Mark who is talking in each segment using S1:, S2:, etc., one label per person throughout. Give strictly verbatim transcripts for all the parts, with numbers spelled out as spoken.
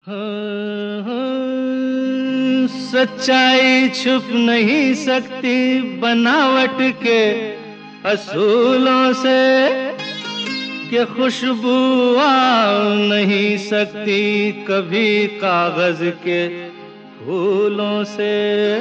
S1: हाँ, हाँ, सच्चाई छुप नहीं सकती बनावट के असूलों से, कि खुशबू आ नहीं सकती कभी कागज के फूलों से।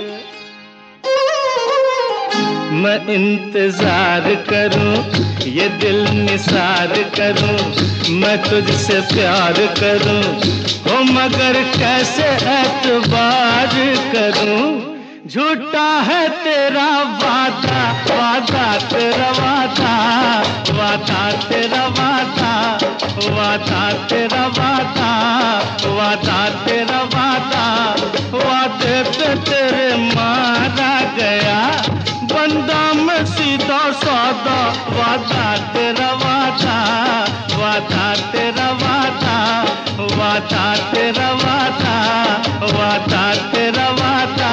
S1: मैं इंतजार करूं, ये दिल निसार करूं, मैं तुझसे प्यार करूं, हो मगर कैसे एतबार करूं। झूठा है तेरा वादा, वादा तेरा वादा, वादा तेरा वादा, वादा तेरा वादा, वादा तेरा वादा, वादे पे तेरे मारा गया बंदा मैं सीधा सादा। वादा तेरा वादा, वादा तेरा वादा, वादा तेरा वादा, वादा तेरा वादा।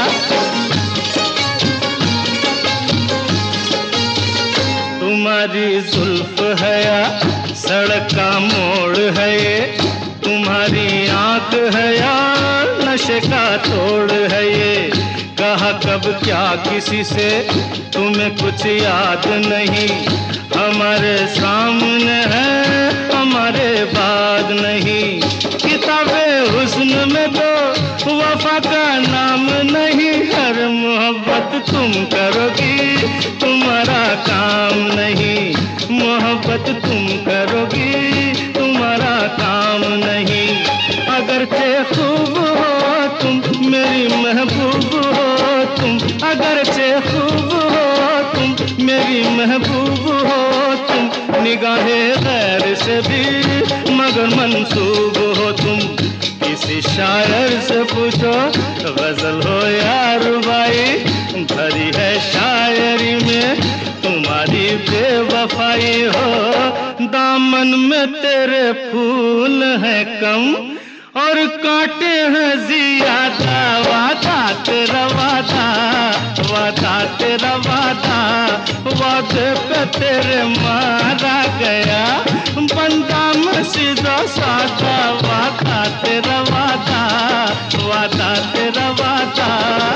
S1: तुम्हारी जुल्फ है या सड़क का मोड़ है ये, तुम्हारी आंख है या नशे का तोड़ है ये। कहा कब क्या किसी से तुम्हें कुछ याद नहीं, हमारे सामने है हमारे बाद नहीं। किताबे हुस्न में तो वफा का नाम नहीं, हर मोहब्बत तुम करोगी तुम्हारा काम नहीं, मोहब्बत तुम करोगी तुम्हारा काम नहीं। अगरचे खूब हो तुम मेरी महबूब हो तुम, अगरचे खूब हो तुम मेरी महबूब हो तुम, निगाहे गैर से भी मगर मंसूब हो तुम। किसी शायर से पूछो गजल हो या रुबाई, भरी है शायरी में तुम्हारी बेवफाई हो। दामन में तेरे फूल है कम और कांटे हैं ज्यादा, वादा तेरा वादा, वादा तेरा वादा, वादे पे तेरे मारा गया बंदा मैं सीधा सादा। वादा तेरा वादा, वादा तेरा वादा।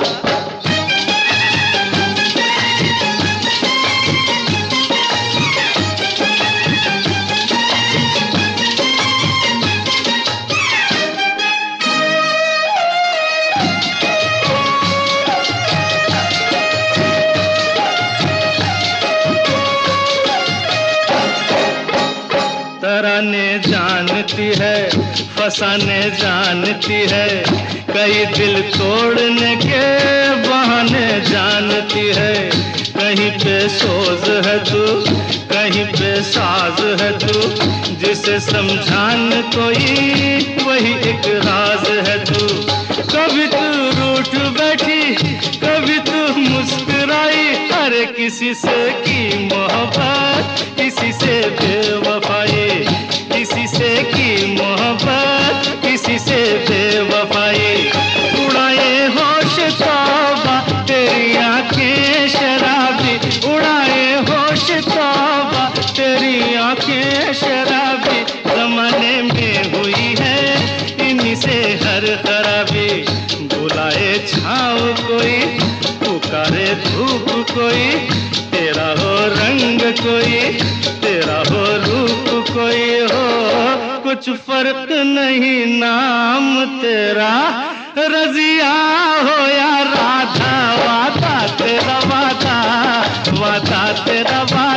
S1: तराने जानती है फसाने जानती है, कई दिल तोड़ने के बहाने जानती है। कहीं पे सोज है तू कहीं पे साज है तू, जिसे समझान कोई वही एक राज है तू। कभी तू रूठ बैठी कभी तू मुस्कुराई, हर किसी से की मोहब्बत किसी से बेवफाई, किसी से की मोहब्बत किसी से बेवफाई। उड़ाए होश तौबा तेरी आंखें शराबी, उड़ाए होश तौबा तेरी आंखें शराबी। जमाने में हुई है इन्हीं से हर खराबी, बुलाए छाँव कोई पुकारे धूप कोई, तेरा हो रंग कोई तेरा हो रूप कोई हो, कुछ फर्क नहीं नाम तेरा रजिया हो या राधा। वादा तेरा वादा, वादा तेरा वादा।